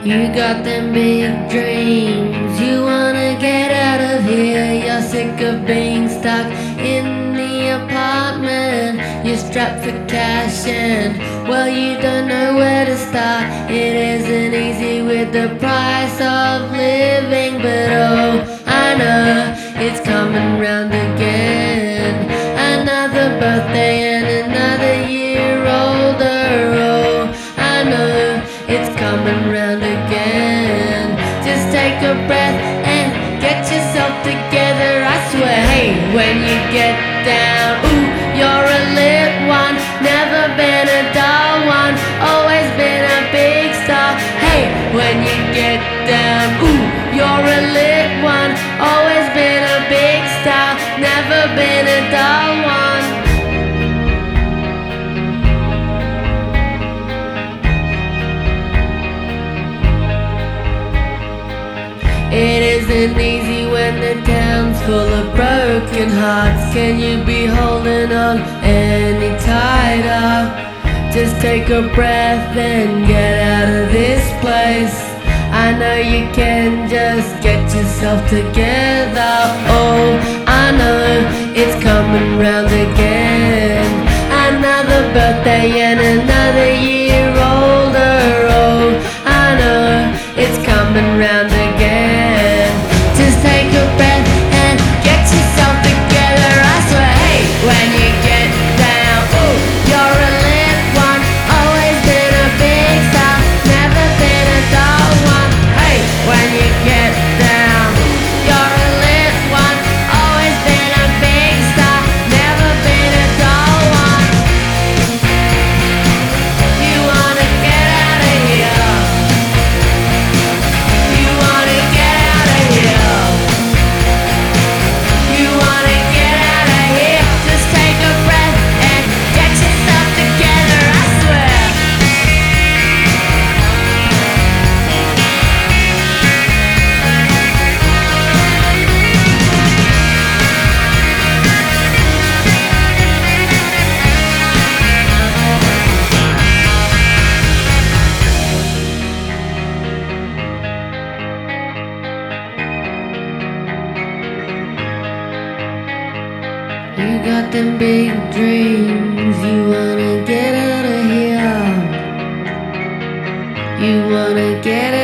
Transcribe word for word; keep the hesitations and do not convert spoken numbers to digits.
You got them big dreams, you wanna get out of here. You're sick of being stuck in the apartment. You're strapped for cash and, well, you don't know where to start. It isn't easy with the price of living, but oh, I know it's coming round again. Another birthday and another year older. Oh, I know it's coming round again. Just take a breath and get yourself together, I swear. Hey, when you get down, ooh, you're a lit one. Never been a dull one, always been a big star. Hey, when you get down, ooh, you're a lit one. Always been a big star, never been a dull one. It isn't easy when the town's full of broken hearts. Can you be holding on any tighter? Just take a breath and get out of this place. I know you can, just get yourself together. Oh, I know it's coming round again. Another birthday and another year older. Oh, I know it's coming round again. Just take a breath and get yourself together, I swear. Hey, when you get down, ooh, you're a lit one. Always been a big star, never been a dull one. Hey, when you get down, you're a lit one. Always been a big star, never been a dull one. You wanna get out of here. You wanna get out of here. You wanna get out of here. Just take a breath and get yourself together, I swear. You got them big dreams, you wanna get out of here. You wanna get